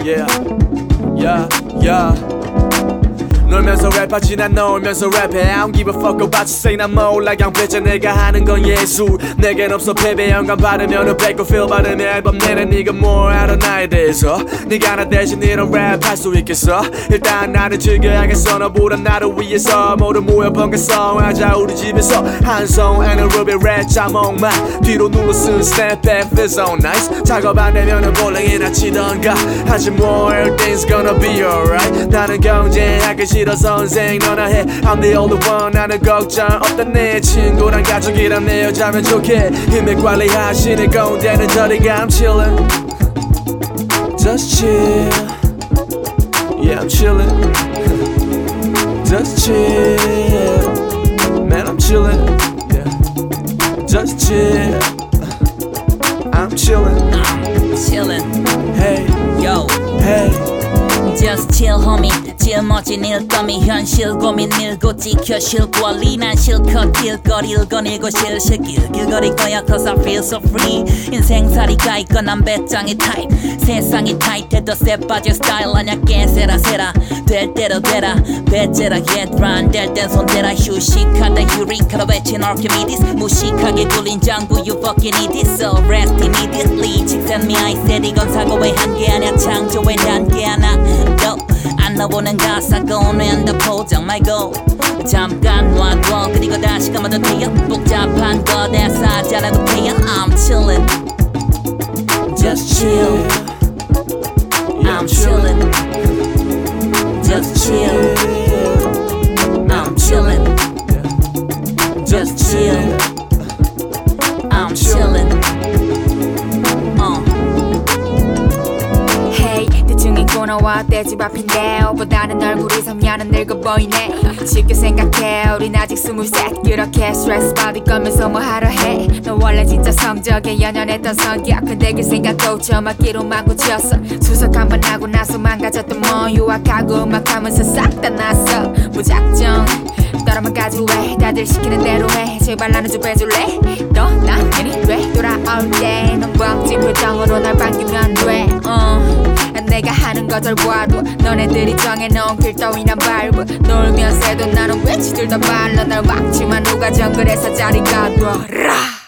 Yeah, yeah, yeah. 놀면서 랩하지 난 놀면서 랩해 I don't give a fuck about you say 난 몰라 그냥 배째 내가 하는 건 예술 내겐 없어 패배 영감 받으면은 뺏고 feel 받으면 앨범 내는 네가 뭘 알아 나에 대해서 네가 나 대신 이런 랩 할 수 있겠어 일단 나를 즐겨야겠어 너보다 나를 위해서 모두 모여 번개성 하자 우리 집에서 한송 anaerobic 랩 자몽만 뒤로 눌러 쓴 snapback feels so nice 작업 안 되면은 볼링이나 치던가 하지 뭐 everything's gonna be alright 나는 경쟁하기 싫어 선생 너나 해 I'm the only one 나는 걱정 없다 내 친구랑 가족이랑 내 여자면 좋게 힘을 관리하시는 가운데는 저리가 I'm chillin' Just chill Yeah I'm chillin' Just chill Man I'm chillin' Yeah Just chill I'm chillin' chillin' Hey Yo Hey Just chill homie 제일 멋진 일감이 현실 고민 밀고 지켜 실권리 난 실컷 길거리를 거닐고 실실길 길거리 거야 cause I feel so free 인생살이가 있고 난 배짱이 타입 세상이 타이트해도 쎄 빠질 스타일 아냐 깨세라 세라 될 대로 되라 배째라 얘들아 안될 땐 손대라 휴식하다 유리카로 외친 아르키미디스 무식하게 굴린 장부 you fucking idiot so rest immediately 직선 미아이 셋 이건 사고의 한계 아냐 창조의 단계 하나 안 나오는 가사가 오늘한다 포장 말고 잠깐 놔둬 그리고 다시 감아도 돼요 복잡한 거 대사자라고 돼요 I'm chillin' Just chill I'm chillin' Just chill I'm chillin' Just chill I'm chillin' 너와 내 집 앞인데 오보다는 얼굴이 3년은 늙어 보이네 쉽게 생각해 우린 아직 23 그렇게 스트레스 받을 거면서 뭐 하러 해 너 원래 진짜 성적에 연연했던 성격 근데 그 생각도 저막기로만 굳혔어 수석 한번 하고 나서 망가졌던 뭐 유학하고 음악하면서 싹 다 났어 무작정 따라만 가지고 왜 다들 시키는 대로 해 제발 나는 좀 빼줄래 너 난 괜히 돼 돌아올 때 넌 광진 표정으로 날 반기면 돼 내가 하는 것들 봐도 너네들이 정해놓은 길 따위나 밟아 놀면 새도 나는 외치들 다 발라 날 막지만 누가 정글에서 자리가 둬라